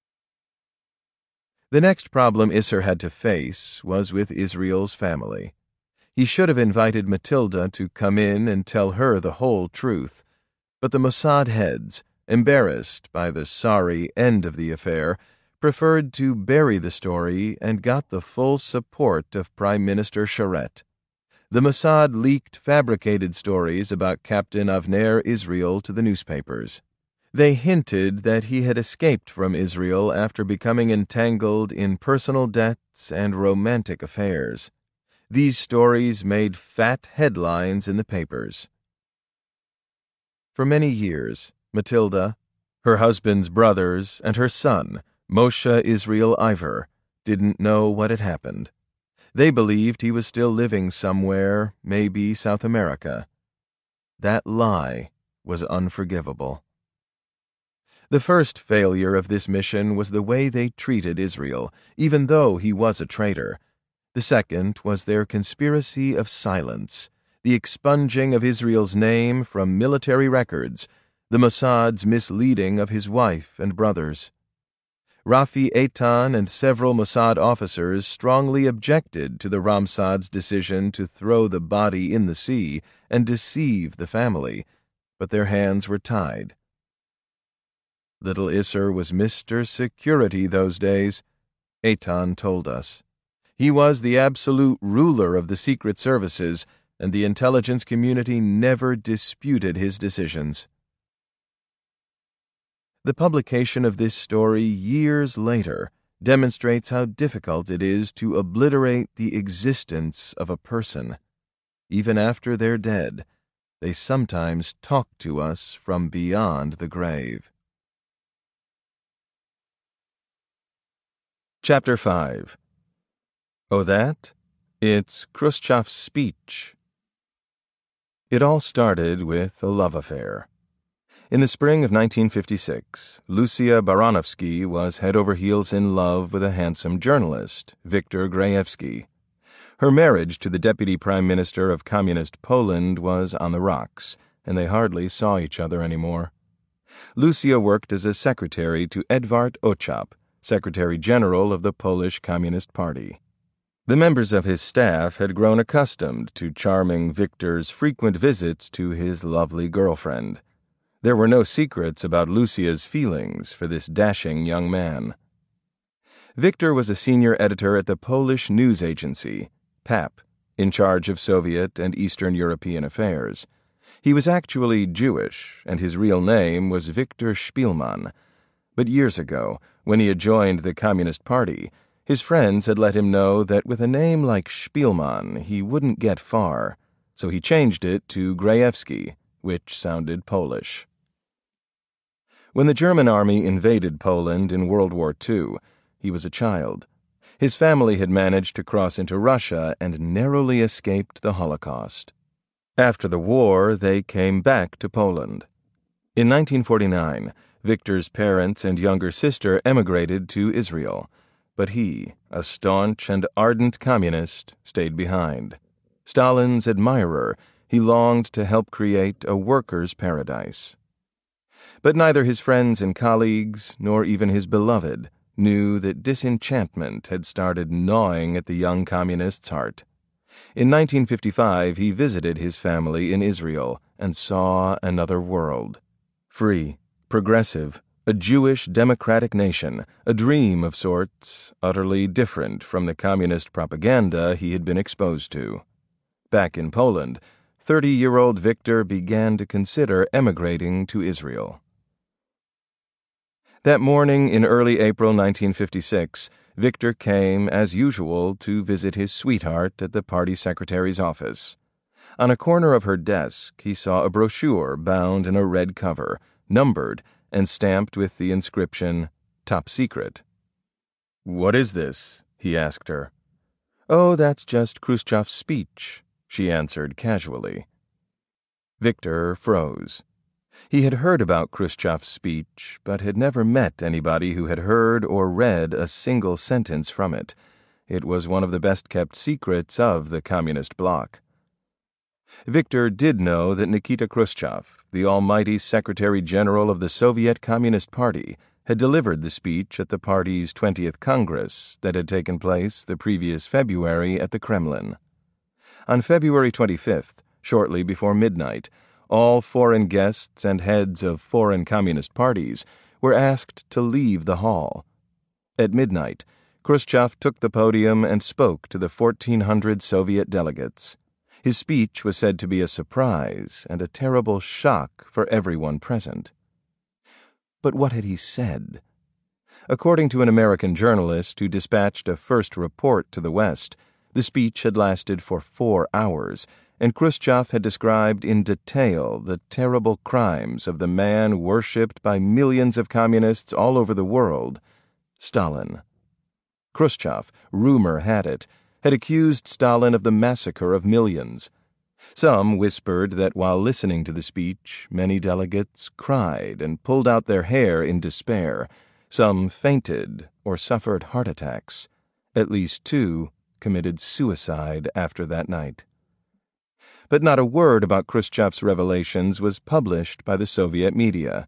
The next problem Isser had to face was with Israel's family. He should have invited Matilda to come in and tell her the whole truth, but the Mossad heads, embarrassed by the sorry end of the affair, preferred to bury the story and got the full support of Prime Minister Sharet. The Mossad leaked fabricated stories about Captain Avner Israel to the newspapers. They hinted that he had escaped from Israel after becoming entangled in personal debts and romantic affairs. These stories made fat headlines in the papers. For many years, Matilda, her husband's brothers, and her son, Moshe Israel Ivor, didn't know what had happened. They believed he was still living somewhere, maybe South America. That lie was unforgivable. The first failure of this mission was the way they treated Israel, even though he was a traitor. The second was their conspiracy of silence, the expunging of Israel's name from military records, the Mossad's misleading of his wife and brothers. Rafi Eitan and several Mossad officers strongly objected to the Ramsad's decision to throw the body in the sea and deceive the family, but their hands were tied. Little Isser was Mister Security those days, Eitan told us. He was the absolute ruler of the secret services, and the intelligence community never disputed his decisions. The publication of this story years later demonstrates how difficult it is to obliterate the existence of a person. Even after they're dead, they sometimes talk to us from beyond the grave. Chapter five. Oh, that? It's Khrushchev's speech. It all started with a love affair. In the spring of nineteen fifty-six, Lucia Baranovsky was head over heels in love with a handsome journalist, Viktor Grajewski. Her marriage to the deputy prime minister of communist Poland was on the rocks, and they hardly saw each other anymore. Lucia worked as a secretary to Edvard Ochap, Secretary General of the Polish Communist Party. The members of his staff had grown accustomed to charming Viktor's frequent visits to his lovely girlfriend. There were no secrets about Lucia's feelings for this dashing young man. Viktor was a senior editor at the Polish news agency, P A P, in charge of Soviet and Eastern European affairs. He was actually Jewish, and his real name was Viktor Spielmann. But years ago, when he had joined the Communist Party, his friends had let him know that with a name like Spielmann he wouldn't get far, so he changed it to Grajewski, which sounded Polish. When the German army invaded Poland in World War Two, he was a child. His family had managed to cross into Russia and narrowly escaped the Holocaust. After the war, they came back to Poland. In nineteen forty-nine, Viktor's parents and younger sister emigrated to Israel, but he, a staunch and ardent communist, stayed behind. Stalin's admirer, he longed to help create a workers' paradise. But neither his friends and colleagues, nor even his beloved, knew that disenchantment had started gnawing at the young communist's heart. In nineteen fifty-five, he visited his family in Israel and saw another world. Free, progressive, a Jewish democratic nation, a dream of sorts, utterly different from the communist propaganda he had been exposed to. Back in Poland, thirty-year-old Victor began to consider emigrating to Israel. That morning in early April nineteen fifty-six, Victor came, as usual, to visit his sweetheart at the party secretary's office. On a corner of her desk, he saw a brochure bound in a red cover, numbered, and stamped with the inscription, Top Secret. "What is this?" he asked her. "Oh, that's just Khrushchev's speech," she answered casually. Victor froze. He had heard about Khrushchev's speech, but had never met anybody who had heard or read a single sentence from it. It was one of the best-kept secrets of the communist bloc. Victor did know that Nikita Khrushchev, the almighty Secretary-General of the Soviet Communist Party, had delivered the speech at the party's twentieth Congress that had taken place the previous February at the Kremlin. On February twenty-fifth, shortly before midnight, all foreign guests and heads of foreign communist parties were asked to leave the hall. At midnight, Khrushchev took the podium and spoke to the fourteen hundred Soviet delegates. His speech was said to be a surprise and a terrible shock for everyone present. But what had he said? According to an American journalist who dispatched a first report to the West, the speech had lasted for four hours, and Khrushchev had described in detail the terrible crimes of the man worshipped by millions of communists all over the world, Stalin. Khrushchev, rumor had it, had accused Stalin of the massacre of millions. Some whispered that while listening to the speech, many delegates cried and pulled out their hair in despair. Some fainted or suffered heart attacks. At least two committed suicide after that night. But not a word about Khrushchev's revelations was published by the Soviet media.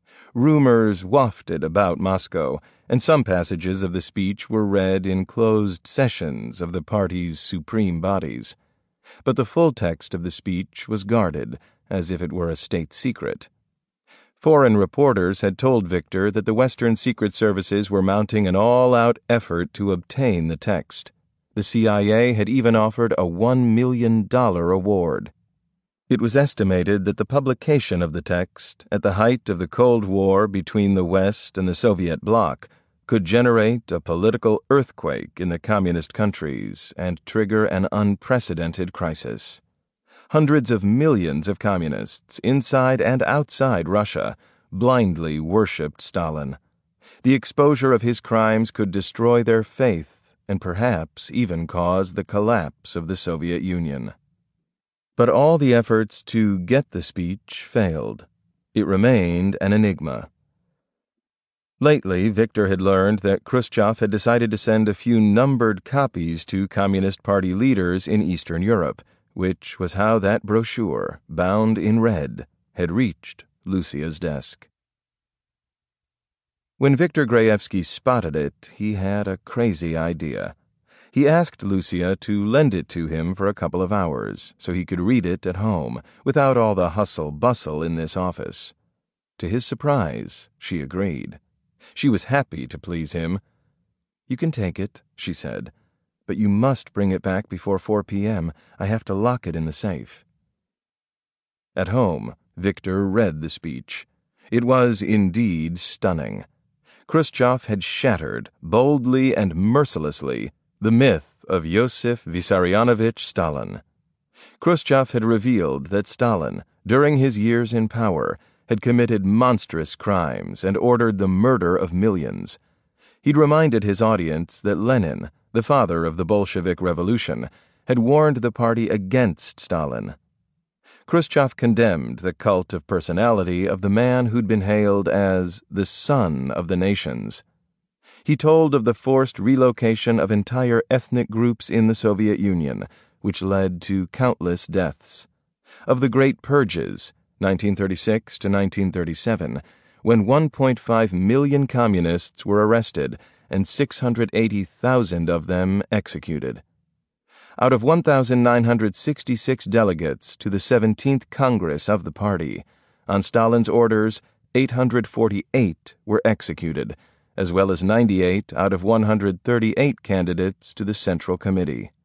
Rumors wafted about Moscow, and some passages of the speech were read in closed sessions of the party's supreme bodies. But the full text of the speech was guarded, as if it were a state secret. Foreign reporters had told Victor that the Western secret services were mounting an all-out effort to obtain the text. The C I A had even offered a one million dollars award. It was estimated that the publication of the text, at the height of the Cold War between the West and the Soviet bloc, could generate a political earthquake in the communist countries and trigger an unprecedented crisis. Hundreds of millions of communists, inside and outside Russia, blindly worshipped Stalin. The exposure of his crimes could destroy their faith and perhaps even cause the collapse of the Soviet Union. But all the efforts to get the speech failed. It remained an enigma. Lately, Victor had learned that Khrushchev had decided to send a few numbered copies to Communist Party leaders in Eastern Europe, which was how that brochure, bound in red, had reached Lucia's desk. When Victor Graevsky spotted it, he had a crazy idea. He asked Lucia to lend it to him for a couple of hours, so he could read it at home, without all the hustle-bustle in this office. To his surprise, she agreed. She was happy to please him. "You can take it," she said, "but you must bring it back before four p.m. I have to lock it in the safe." At home, Victor read the speech. It was indeed stunning. Khrushchev had shattered, boldly and mercilessly, the myth of Iosif Vissarionovich Stalin. Khrushchev had revealed that Stalin, during his years in power, had committed monstrous crimes and ordered the murder of millions. He'd reminded his audience that Lenin, the father of the Bolshevik Revolution, had warned the party against Stalin. Khrushchev condemned the cult of personality of the man who'd been hailed as the son of the nations. He told of the forced relocation of entire ethnic groups in the Soviet Union, which led to countless deaths. Of the Great Purges, nineteen thirty-six to nineteen thirty-seven, when one point five million communists were arrested and six hundred eighty thousand of them executed. Out of one thousand nine hundred sixty-six delegates to the seventeenth Congress of the party, on Stalin's orders, eight hundred forty-eight were executed, as well as ninety-eight out of one hundred thirty-eight candidates to the Central Committee.